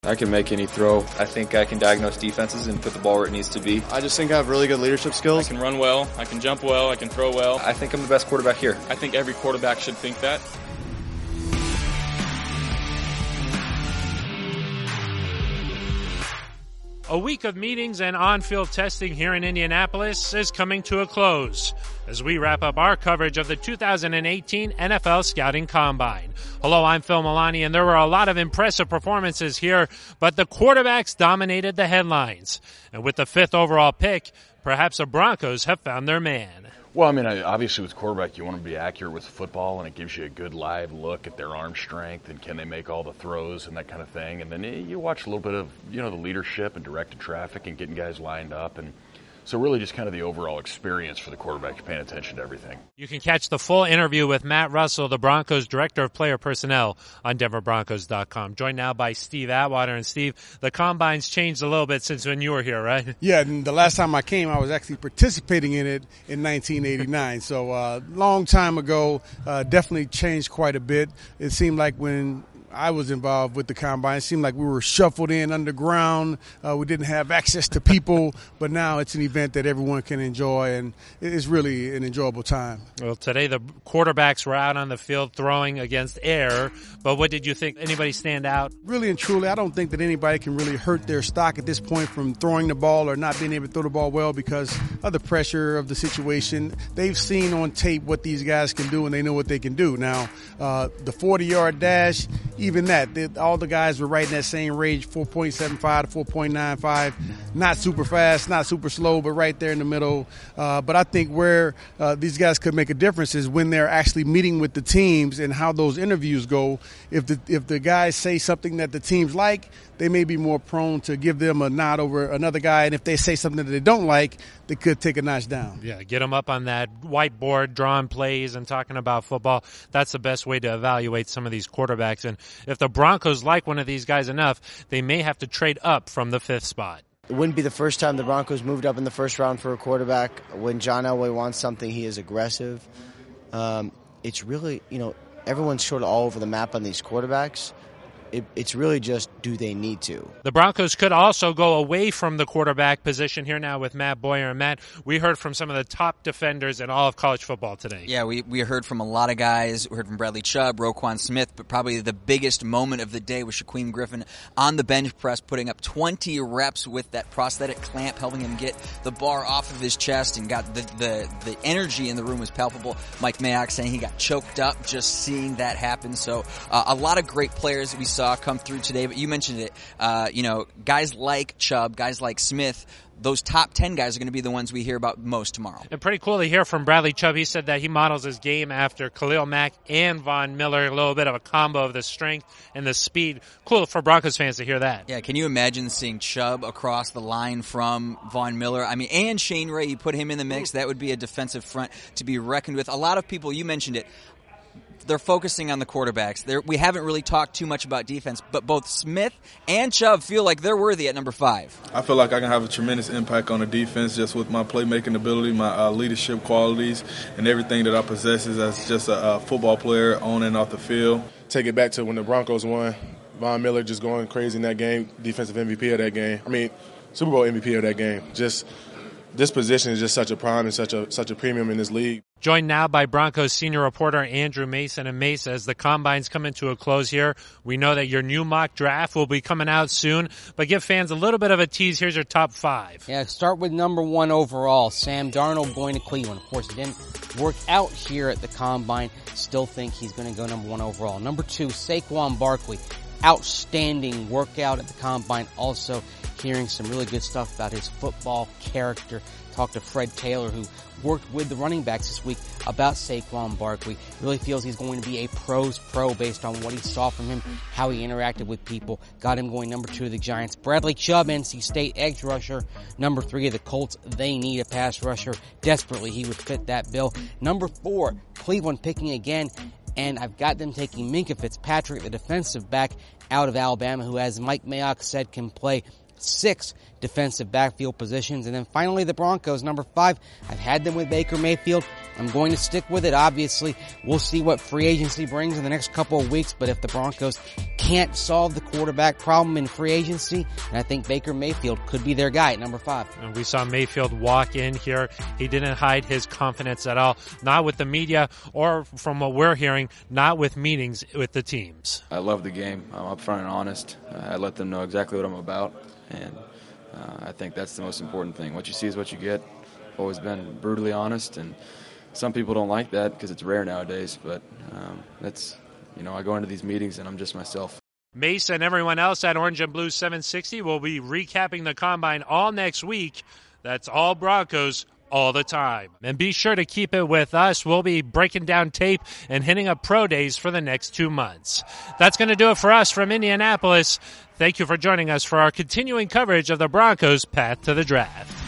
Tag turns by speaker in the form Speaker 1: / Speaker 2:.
Speaker 1: I can make any throw. I think I can diagnose defenses and put the ball where it needs to be.
Speaker 2: I just think I have really good leadership skills.
Speaker 3: I can run well, I can jump well, I can throw well.
Speaker 1: I think I'm the best quarterback here.
Speaker 3: I think every quarterback should think that.
Speaker 4: A week of meetings and on-field testing here in Indianapolis is coming to a close as we wrap up our coverage of the 2018 NFL Scouting Combine. Hello, I'm Phil Milani, and there were a lot of impressive performances here, but the quarterbacks dominated the headlines. And with the 5th overall pick, perhaps the Broncos have found their man.
Speaker 5: Well, I mean, obviously with quarterback, you want to be accurate with football, and it gives you a good live look at their arm strength and can they make all the throws and that kind of thing. And then you watch a little bit of, the leadership and directed traffic and getting guys lined up. And so really just kind of the overall experience for the quarterback, paying attention to everything. You
Speaker 4: can catch the full interview with Matt Russell, the Broncos Director of Player Personnel, on DenverBroncos.com. Joined now by Steve Atwater. And Steve, the Combine's changed a little bit since when you were here, right?
Speaker 6: Yeah, and the last time I came, I was actually participating in it in 1989. So long time ago, definitely changed quite a bit. It seemed like when I was involved with the Combine, it seemed like we were shuffled in underground. We didn't have access to people, but now it's an event that everyone can enjoy, and it's really an enjoyable time.
Speaker 4: Well, today the quarterbacks were out on the field throwing against air, but what did you think? Anybody stand out?
Speaker 6: Really and truly, I don't think that anybody can really hurt their stock at this point from throwing the ball or not being able to throw the ball well because of the pressure of the situation. They've seen on tape what these guys can do, and they know what they can do. Now, the 40-yard dash, even that, all the guys were right in that same range, 4.75 to 4.95. Not super fast, not super slow, but right there in the middle. But I think where these guys could make a difference is when they're actually meeting with the teams and how those interviews go. If the guys say something that the teams like, they may be more prone to give them a nod over another guy. And if they say something that they don't like, they could take a notch down.
Speaker 4: Yeah, get them up on that whiteboard, drawing plays and talking about football. That's the best way to evaluate some of these quarterbacks. And if the Broncos like one of these guys enough, they may have to trade up from the 5th spot.
Speaker 7: It wouldn't be the first time the Broncos moved up in the first round for a quarterback. When John Elway wants something, he is aggressive. It's really, everyone's sort of all over the map on these quarterbacks. It's really just, do they need to?
Speaker 4: The Broncos could also go away from the quarterback position here now with Matt Boyer. And Matt, we heard from some of the top defenders in all of college football today.
Speaker 8: Yeah, we heard from a lot of guys. We heard from Bradley Chubb, Roquan Smith, but probably the biggest moment of the day was Shaquem Griffin on the bench press, putting up 20 reps with that prosthetic clamp, helping him get the bar off of his chest, and got the energy in the room was palpable. Mike Mayock saying he got choked up just seeing that happen. So a lot of great players that we saw come through today, but you mentioned it, guys like Chubb, guys like Smith, those top 10 guys are going to be the ones we hear about most tomorrow.
Speaker 4: And pretty cool to hear from Bradley Chubb. He said that he models his game after Khalil Mack and Von Miller, a little bit of a combo of the strength and the speed. Cool for Broncos fans to hear that.
Speaker 8: Yeah, can you imagine seeing Chubb across the line from Von Miller? I mean, and Shane Ray, you put him in the mix, that would be a defensive front to be reckoned with. A lot of people, you mentioned it, they're focusing on the quarterbacks. We haven't really talked too much about defense, but both Smith and Chubb feel like they're worthy at number 5.
Speaker 9: I feel like I can have a tremendous impact on the defense just with my playmaking ability, my leadership qualities, and everything that I possess as just a football player on and off the field.
Speaker 2: Take it back to when the Broncos won. Von Miller just going crazy in that game, defensive MVP of that game. I mean, Super Bowl MVP of that game. Just this position is just such a prime and such a premium in this league.
Speaker 4: Joined now by Broncos senior reporter Andrew Mason. And Mason, as the Combine's coming to a close here, we know that your new mock draft will be coming out soon, but give fans a little bit of a tease. Here's your top 5.
Speaker 10: Yeah, start with number 1 overall, Sam Darnold going to Cleveland. Of course, it didn't work out here at the Combine. Still think he's going to go number 1 overall. Number 2, Saquon Barkley. Outstanding workout at the Combine. Also hearing some really good stuff about his football character. Talked to Fred Taylor, who worked with the running backs this week, about Saquon Barkley. Really feels he's going to be a pro's pro based on what he saw from him, how he interacted with people. Got him going number 2 of the Giants. Bradley Chubb, NC State edge rusher. Number 3 of the Colts. They need a pass rusher. Desperately, he would fit that bill. Number 4, Cleveland picking again. And I've got them taking Minkah Fitzpatrick, the defensive back out of Alabama, who, as Mike Mayock said, can play 6 defensive backfield positions. And then finally the Broncos, number 5. I've had them with Baker Mayfield. I'm going to stick with it, obviously. We'll see what free agency brings in the next couple of weeks, but if the Broncos can't can't solve the quarterback problem in free agency, and I think Baker Mayfield could be their guy at number 5.
Speaker 4: And we saw Mayfield walk in here. He didn't hide his confidence at all, not with the media or, from what we're hearing, not with meetings with the teams.
Speaker 11: I love the game. I'm upfront and honest. I let them know exactly what I'm about, and I think that's the most important thing. What you see is what you get. I've always been brutally honest, and some people don't like that because it's rare nowadays, but that's, I go into these meetings and I'm just myself.
Speaker 4: Mace and everyone else at Orange and Blue 760 will be recapping the Combine all next week. That's all Broncos all the time. And be sure to keep it with us. We'll be breaking down tape and hitting up pro days for the next 2 months. That's going to do it for us from Indianapolis. Thank you for joining us for our continuing coverage of the Broncos' path to the draft.